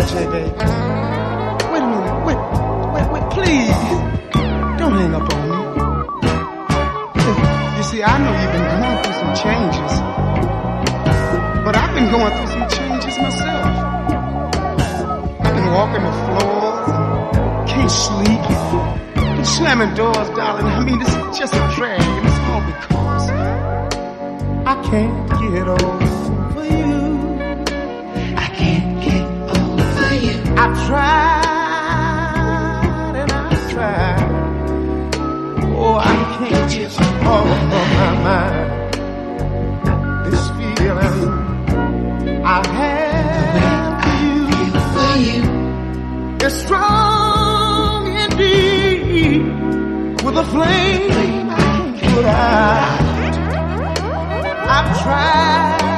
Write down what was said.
J, baby. Wait a minute. Wait, please. Don't hang up on me. You see, I know you've been going through some changes. But I've been going through some changes myself. I've been walking the floors and can't sleep. Been slamming doors, darling. I mean, this is just a drag. And it's all because I can't get over you. I can't get over you. I've tried and I've tried. Oh, I can't get off of my mind. This feeling I have for you is strong indeed, with a flame I can't put out. I've tried